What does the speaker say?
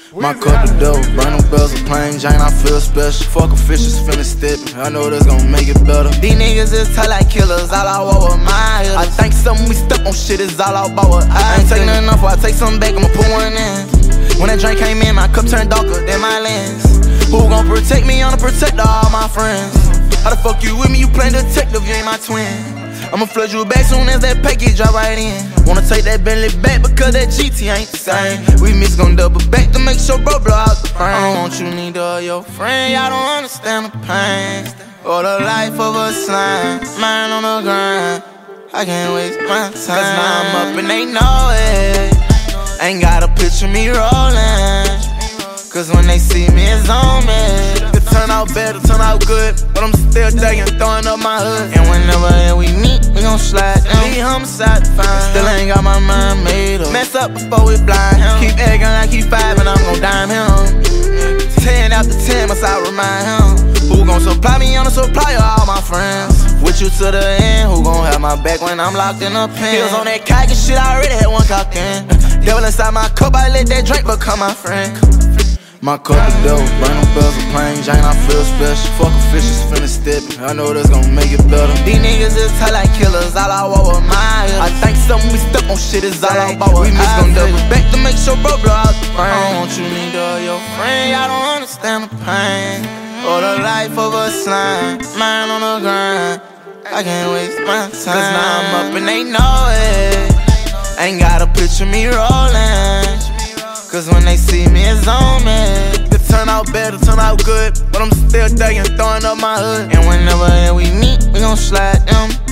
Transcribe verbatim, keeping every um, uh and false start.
My cup of dope, burn them bells of plain Jane, I feel special. Fuck a fish, it's finna step. I know that's gon' make it better. These niggas is tight like killers, all I want with my hitters. I think something we step on shit is all I bought with I ain't taking enough, I take something back, I'ma put one in. When that drink came in, my cup turned darker than my lens. Who gon' protect me? I'm the protector of all my friends. How the fuck you with me? You playin' detective, you ain't my twin. I'ma flood you back soon as that package drop right in. Wanna take that Bentley back because that G T ain't the same. We miss gon' double back to make sure bro blow out the frame. I don't want you neither of your friend, y'all don't understand the pain or the life of a slime, mine on the grind. I can't waste my time, cause now I'm up and they know it. Ain't got a picture me rolling, cause when they see me it's on me. It turn out better, turn out good, but I'm still thuggin', throwing up my hood. And whenever we meet, we gon' slide down. Be homicide fine, still ain't got my mind made up. Mess up before we blind him. Keep egging like he five and I'm gon' dime him. Ten after ten must I remind him. Who gon' supply me on the supply of all my friends? With you to the end, who gon' have my back when I'm locked in a pen? Heels on that cocky shit, I already had one cocked in. Devil inside my cup, I let that drink become my friend. My cup of dope, burn them bells of plain Jane, I feel special. Fuck a fish, it's finna step. I know that's gon' make it better. These niggas is tight like killers, all I want with my hitters. I think something we step on shit is all I bought with. We miss gon' double back to make sure bro blow out the frame. I don't want you neither of your friend, y'all don't understand the pain or the life of a slime, mine on the grind. I can't waste my time, cause now I'm up and they know it. Ain't got a picture me rolling, cause when they see me it's on me. It turn out better, turn out good, but I'm still thuggin', throwing up my hood. And whenever we meet, we gon' slide down.